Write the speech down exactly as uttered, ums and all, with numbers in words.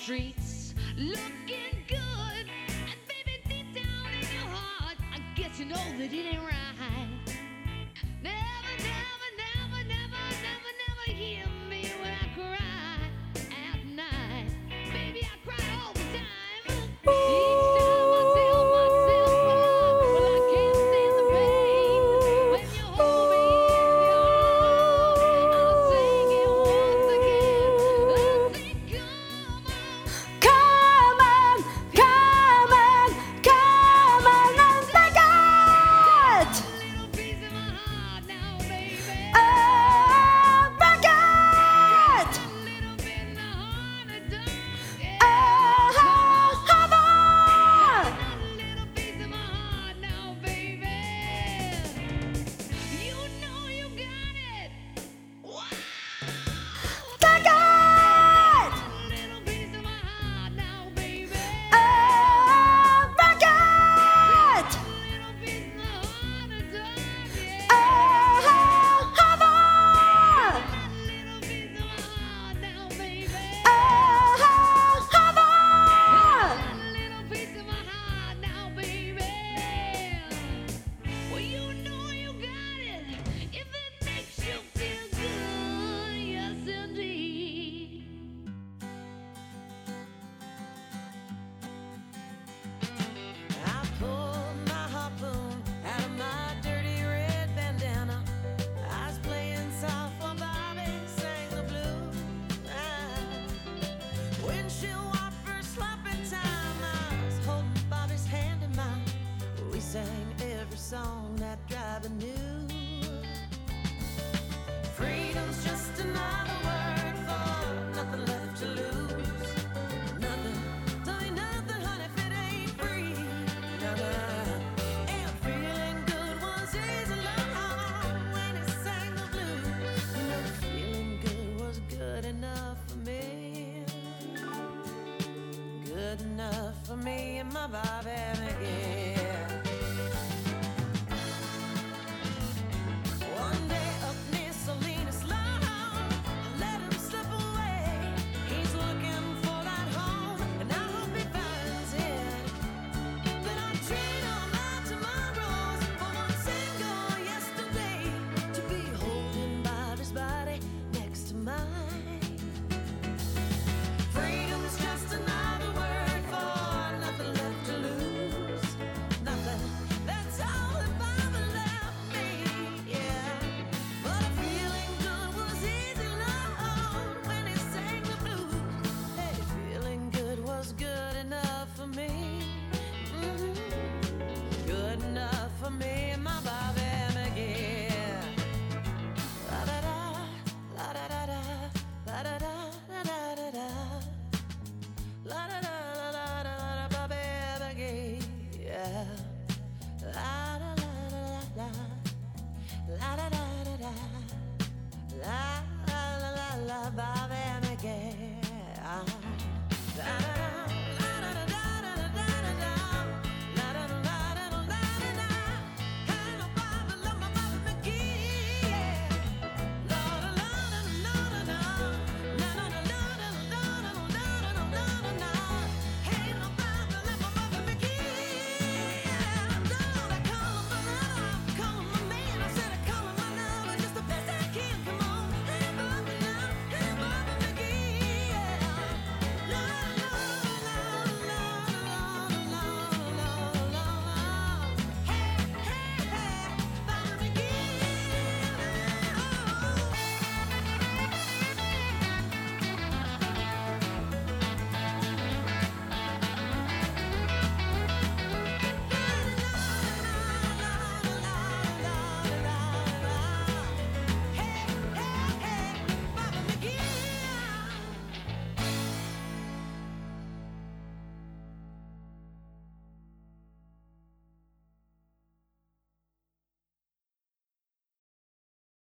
streets looking good. And baby, deep down in your heart, I guess you know that it ain't right. Never, never, never, never, never, never hear me when I cry at night. Baby, I cry all the time. Each time I tell myself, well, I can't stand the pain. When you hold me in your arms, I'll sing it once again. I'll say, come on. Come on, come on, come on and take it! Little piece of my heart now, baby. Oh, break it! A little bit in the heart of dark, yeah. Oh, come on! A little piece of my heart now, baby. You know you got it. Wow. Take it! A little piece of my heart now, baby. Oh, break it! A little piece in the heart of dark, yeah. Oh, come on! A little piece of my heart now, baby. Oh, come on! A little piece of my heart now, baby. Well, you know you got it. If it makes you feel good, yes indeed. I pulled my harpoon out of my dirty red bandana. I was playing soft while Bobby sang the blues. Ah, windshield wiper slapping time. I was holding Bobby's hand in mine. We sang every song that driver knew. Freedom's just another word for nothing left to lose. Nothing, don't mean nothing, honey, if it ain't free. Nah, nah. And feeling good was easy long when he sang the blues. You know, feeling good was good enough for me. Good enough for me and my Bobby.